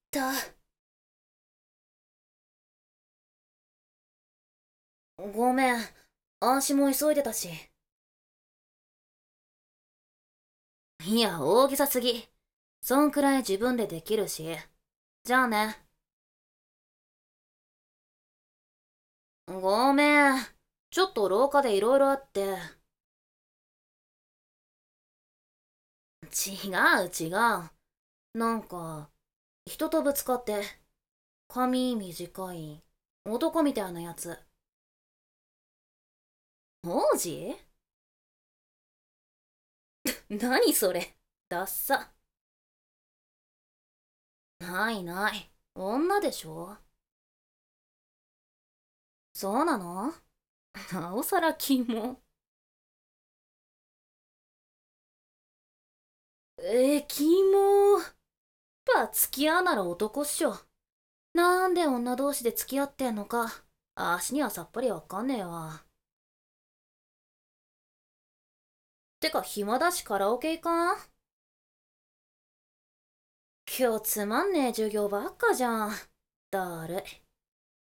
た。ごめん。足も急いでたし。いや、大げさすぎ。そんくらい自分でできるし。じゃあね。ごめん。ちょっと廊下で色々あって。違う違う。なんか、人とぶつかって、髪短い、男みたいなやつ。王子？何それ。ダッサ。ないない。女でしょ？そうなの？なおさらキモ。キモ。付き合うなら男っしょ。なんで女同士で付き合ってんのか、あしにはさっぱりわかんねえわ。てか暇だしカラオケ行かん？今日つまんねえ授業ばっかじゃん。だるい。